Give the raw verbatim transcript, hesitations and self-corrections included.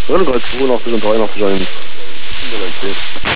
We're gonna go two and after and try and after James. Something like this.